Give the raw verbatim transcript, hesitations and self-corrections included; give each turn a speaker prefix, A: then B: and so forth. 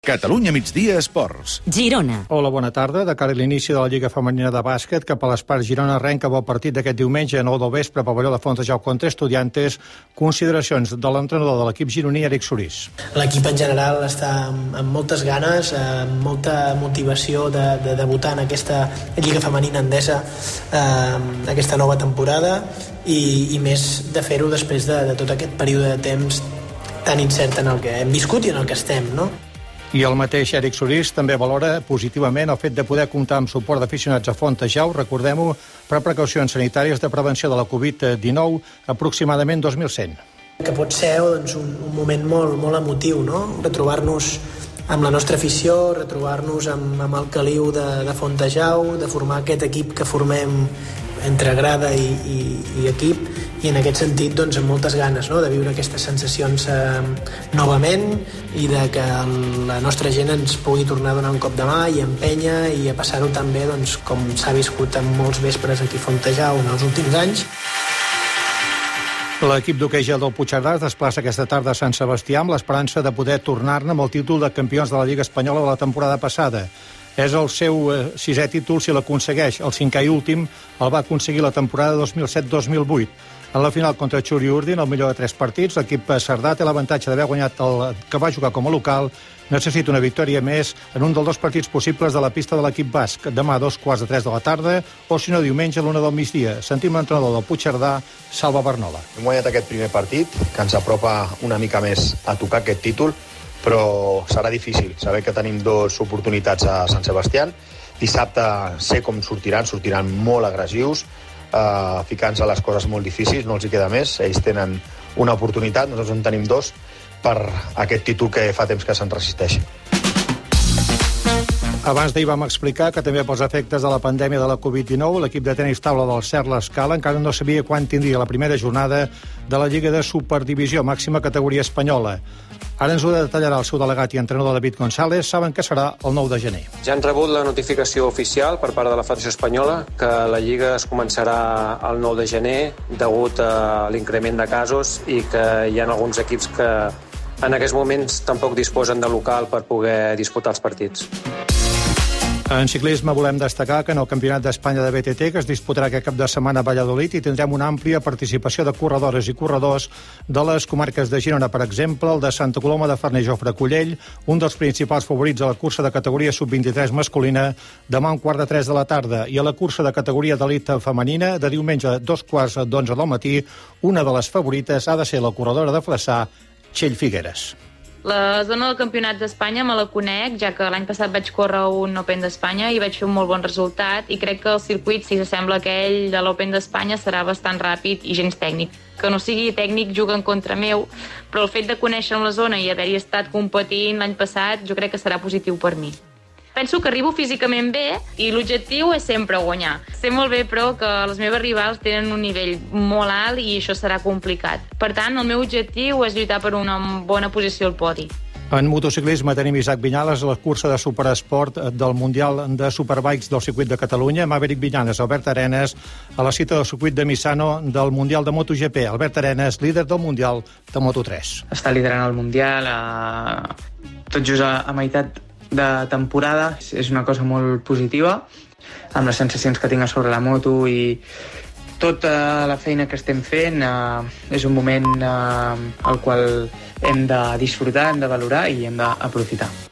A: Catalunya migdia esports.
B: Girona.
C: Hola, bona tarda. De cara a l'inici de la Lliga Femenina de Bàsquet, cap a l'Espart Girona arrenca el partit d'aquest diumenge a nou del vespre, pavelló de Fontejau contra Estudiantes. Consideracions de l'entrenador de l'equip gironí, Eric Sorís.
D: L'equip en general està amb, amb moltes ganes, amb molta motivació de, de debutar en aquesta Lliga Femenina Endesa, eh, aquesta nova temporada, i, i més de fer-ho després de, de tot aquest període de temps tan incert en el que hem viscut i en el que estem, no?
C: I el mateix Eric Sorís també valora positivament el fet de poder comptar amb suport d'aficionats a Fontejau, recordem-ho, per precaucions sanitàries de prevenció de la covid dinou, aproximadament dos mil cent.
D: Que pot ser doncs, un, un moment molt, molt emotiu, no? Retrobar-nos amb la nostra afició, retrobar-nos amb, amb el caliu de, de Fontejau, de formar aquest equip que formem entre grada i, i, i equip, i en aquest sentit doncs, amb moltes ganes, no?, de viure aquestes sensacions eh, novament, i de que el, la nostra gent ens pugui tornar a donar un cop de mà i empènyer i a passar-ho també doncs, com s'ha viscut en molts vespres aquí a Fontejau en els últims anys.
C: L'equip d'hoquei gel del Puigcerdà es desplaça aquesta tarda a Sant Sebastià amb l'esperança de poder tornar-ne amb el títol de campions de la Lliga Espanyola de la temporada passada. És el seu eh, sisè títol si l'aconsegueix. El cinquè i últim el va aconseguir la temporada dos mil set dos mil vuit. En la final contra Xuri Urdin, el millor de tres partits, l'equip cerdà té l'avantatge d'haver guanyat el que va jugar com a local. Necessita una victòria més en un dels dos partits possibles de la pista de l'equip basc, demà a dos quarts de tres de la tarda, o si no diumenge a l'una del migdia. Sentim l'entrenador del Puigcerdà, Salva Barnola.
E: Hem guanyat aquest primer partit, que ens apropa una mica més a tocar aquest títol, però serà difícil saber que tenim dues oportunitats a Sant Sebastià. Dissabte sé com sortiran, sortiran molt agressius, eh, ficant-se a les coses molt difícils, no els hi queda més. Ells tenen una oportunitat, nosaltres en tenim dos, per aquest títol que fa temps que se'n resisteix.
C: Abans d'ahir vam explicar que també pels efectes de la pandèmia de la covid dinou, l'equip de tenis taula del Cert l'Escala encara no sabia quan tindria la primera jornada de la Lliga de Superdivisió, màxima categoria espanyola. Ara ens ho detallarà el seu delegat i entrenador David González. Saben que serà el nou de gener.
F: Ja han rebut la notificació oficial per part de la Federació Espanyola que la Lliga es començarà el nou de gener degut a l'increment de casos i que hi ha alguns equips que en aquests moments tampoc disposen de local per poder disputar els partits.
C: En ciclisme volem destacar que en el Campionat d'Espanya de B T T, que es disputarà aquest cap de setmana a Valladolid, hi tindrem una àmplia participació de corredores i corredors de les comarques de Girona, per exemple, el de Santa Coloma de Farners, Jofre Collell, un dels principals favorits a la cursa de categoria sub vint-i-tres masculina, demà a un quart de tres de la tarda, i a la cursa de categoria d'elit femenina, de diumenge a dos quarts d'onze del matí, una de les favorites ha de ser la corredora de Flaçà, Txell Figueres.
G: La zona del Campionat d'Espanya me la conec, ja que l'any passat vaig córrer un Open d'Espanya i vaig fer un molt bon resultat, i crec que el circuit, si s'assembla a aquell de l'Open d'Espanya, serà bastant ràpid i gens tècnic. Que no sigui tècnic juga en contra meu, però el fet de conèixer la zona i haver-hi estat competint l'any passat, jo crec que serà positiu per mi. Penso que arribo físicament bé i l'objectiu és sempre guanyar. Sé molt bé, però, que les meves rivals tenen un nivell molt alt i això serà complicat. Per tant, el meu objectiu és lluitar per una bona posició al podi.
C: En motociclisme tenim Isaac Viñales a la cursa de superesport del Mundial de Superbikes del Circuit de Catalunya, Maverick Viñales, Albert Arenas, a la cita del circuit de Misano del Mundial de MotoGP. Albert Arenas, líder del Mundial de Moto tres.
H: Està liderant el Mundial a... tot just a, a meitat de temporada. És una cosa molt positiva, amb les sensacions que tinc sobre la moto i tota la feina que estem fent. Eh, és un moment eh, al qual hem de disfrutar, hem de valorar i hem d'aprofitar.